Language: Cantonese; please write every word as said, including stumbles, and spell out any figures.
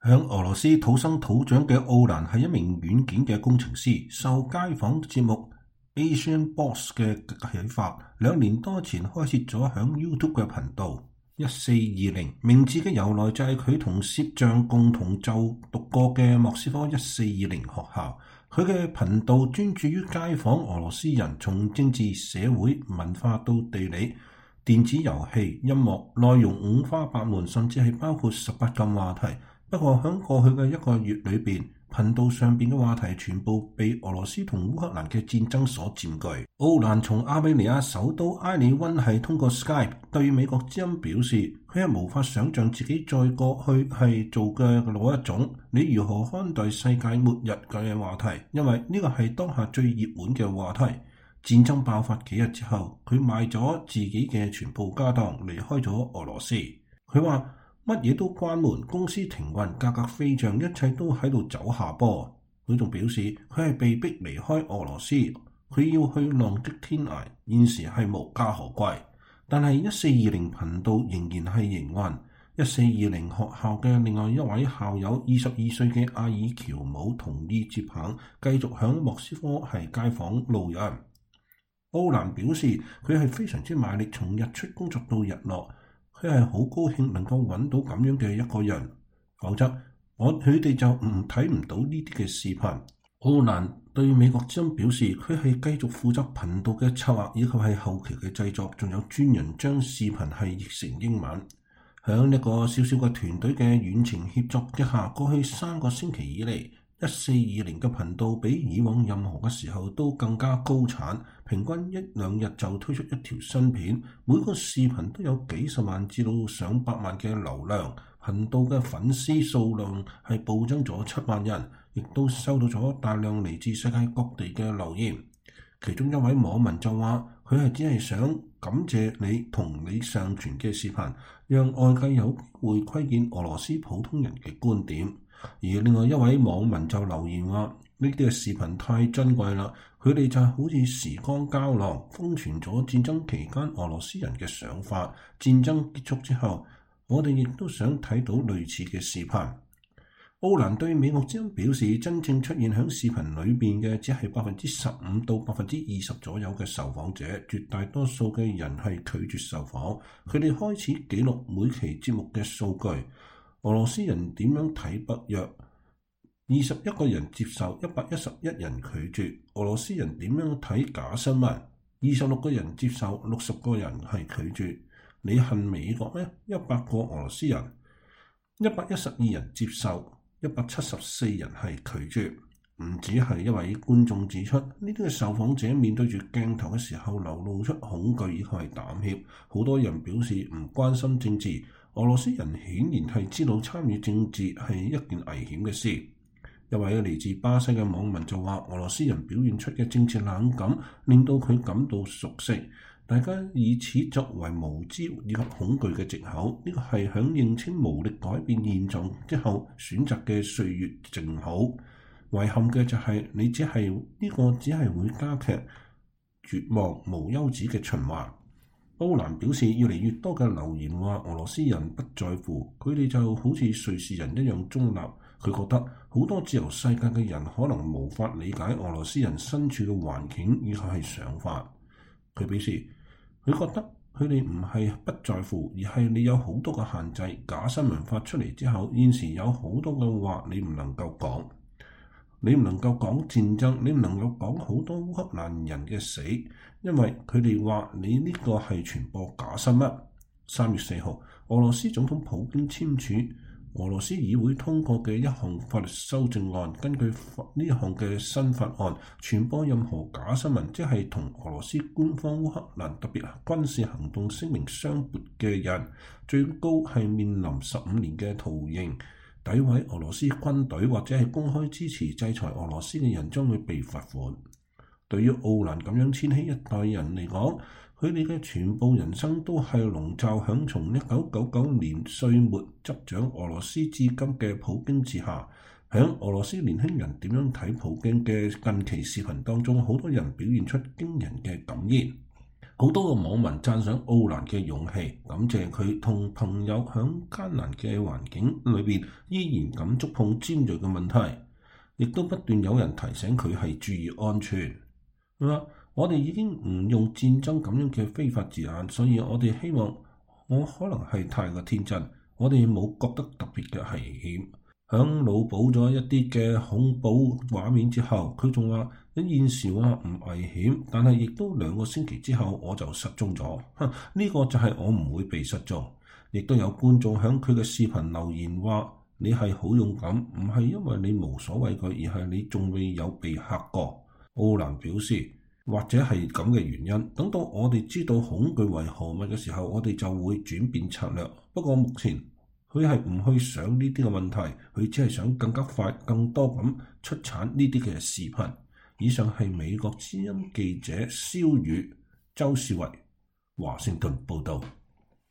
響俄羅斯土生土長嘅奧蘭係一名軟件嘅工程師，受街訪節目 Asian Boss 嘅啟發，兩年多前開設咗響 YouTube 嘅頻道。一四二零名字嘅由來就係佢同攝像共同就讀過嘅莫斯科一四二零學校。佢嘅頻道專注於街訪俄羅斯人，從政治、社會、文化到地理、電子遊戲、音樂，內容五花八門，甚至係包括十八禁話題。不過喺過去嘅一個月裏邊，頻道上邊嘅話題全部被俄羅斯同烏克蘭嘅戰爭所佔據。奧蘭從亞美尼亞首都埃里溫係通過 Skype 對美國之音表示，佢係無法想像自己再過去係做嘅嗰一種你如何看待世界末日嘅話題，因為呢個係當下最熱門嘅話題。戰爭爆發幾日之後，佢賣咗自己嘅全部家當離開咗俄羅斯。佢話乜嘢都關門，公司停運，價格飛漲，一切都喺度走下坡。佢仲表示佢係被逼離開俄羅斯，佢要去浪跡天涯，現時係無家可歸。但係一四二零頻道仍然係營運。一四二零學校嘅另外一位校友二十二歲嘅阿爾喬姆同意接棒，繼續響莫斯科係街訪路人。奧蘭表示佢係非常之賣力，從日出工作到日落。佢係好高興能夠揾到咁樣嘅一個人，否則我佢哋就唔睇唔到呢啲嘅視頻。奧蘭對美國之音表示，佢係繼續負責頻道嘅策劃以及係後期嘅製作，仲有專人將視頻係譯成英文。響一個小小嘅團隊嘅遠程協作之下，過去三個星期以嚟，一四二零嘅頻道比以往任何嘅時候都更加高產，平均一兩日就推出一條新片，每個視頻都有幾十萬至到上百萬嘅流量，頻道嘅粉絲數量係暴增咗七萬人，亦都收到咗大量嚟自世界各地嘅留言。其中一位網民就話，佢係只係想感謝你同你上傳嘅視頻，讓外界有機會窺見俄羅斯普通人嘅觀點。而另外一位網民就留言話，呢啲嘅視頻太珍貴啦，佢哋就係好似時光膠囊，封存咗戰爭期間俄羅斯人嘅想法。戰爭結束之後，我哋亦都想睇到類似嘅視頻。奧蘭對美國之音表示，真正出現喺視頻裏邊嘅只係百分之十五到百分之二十左右嘅受訪者，絕大多數嘅人係拒絕受訪。佢哋開始記錄每期節目嘅數據。俄羅斯人點樣睇北約？二十一個人接受，一百一十一人拒絕。俄羅斯人點樣睇假新聞？二十六個人接受，六十個人係拒絕。你恨美國咩？一百個俄羅斯人，一百一十二人接受，一百七十四人係拒絕。唔止係一位觀眾指出，呢啲嘅受訪者面對住鏡頭嘅時候流露出恐懼以及係膽怯。好多人表示唔關心政治。俄羅斯人顯然係知道參與政治係一件危險嘅事。一位嚟自巴西嘅網民就話，俄羅斯人表現出嘅政治冷感令到佢感到熟悉，大家以此作為無知以及恐懼嘅藉口。呢個係響認清無力改變現狀之後選擇嘅歲月靜好。遺憾嘅就係你只係呢個只係會加劇絕望無休止嘅循環。奧蘭表示，越嚟越多嘅留言話俄羅斯人不在乎，佢哋就好似瑞士人一樣中立。佢覺得好多自由世界嘅人可能無法理解俄羅斯人身處嘅環境以及係想法。佢表示，佢覺得佢哋唔係不在乎，而係你有好多嘅限制。假新聞發出嚟之後，現時有好多嘅話你唔能夠講。你唔能夠講戰爭，你唔能夠講好多烏克蘭人嘅死，因為佢哋話你呢個係傳播假新聞。三月四號，俄羅斯總統普京簽署俄羅斯議會通過嘅一項法律修正案，根據呢項嘅新法案，傳播任何假新聞，即係同俄羅斯官方烏克蘭特別軍事行動聲明相悖嘅人，最高係面臨十五年嘅徒刑。詆毀俄羅斯軍隊或者係公開支持制裁俄羅斯嘅人將會被罰款。對於奧蘭咁樣千禧一代人嚟講，佢哋嘅全部人生都係籠罩響從一九九九年歲末執掌俄羅斯至今嘅普京之下。響俄羅斯年輕人點樣睇普京嘅近期視頻當中，好多人表現出驚人嘅感言。 好多個網民讚賞奧蘭嘅勇氣，感謝佢同朋友響艱難嘅環境裏邊依然敢觸碰尖鋭嘅問題，亦都不斷有人提醒佢係注意安全。佢話：我哋已經唔用戰爭咁樣嘅非法字眼，所以我哋希望，我可能係太過天真，我哋冇覺得特別嘅危險。響腦補咗一啲嘅恐怖畫面之後，佢仲話：喺現時話唔危險，但係亦都兩個星期之後我就失蹤咗。呢、這個就係我唔會被失蹤。亦都有觀眾響佢嘅視頻留言話：你係好勇敢，唔係因為你無所畏懼，而係你仲未有被嚇過。奧蘭表示，或者係咁嘅原因，等到我哋知道恐懼為何物嘅時候，我哋就會轉變策略。不過目前，佢係唔去想呢啲嘅問題，佢只係想更加快、更多咁出產呢啲嘅視頻。以上係美國之音記者蕭宇、周士維華盛頓報導。